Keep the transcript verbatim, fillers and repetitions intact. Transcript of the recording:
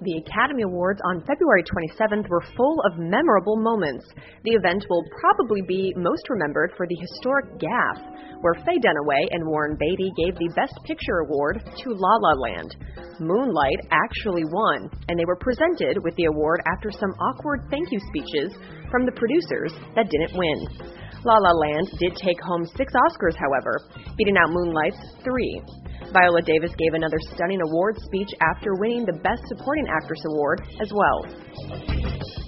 The Academy Awards on February twenty-seventh were full of memorable moments. The event will probably be most remembered for the historic gaffe, where Faye Dunaway and Warren Beatty gave the Best Picture award to La La Land. Moonlight actually won, and they were presented with the award after some awkward thank you speeches from the producers that didn't win. La La Land did take home six Oscars, however, beating out Moonlight's three. Viola Davis gave another stunning award speech after winning the Best Supporting Actress award as well.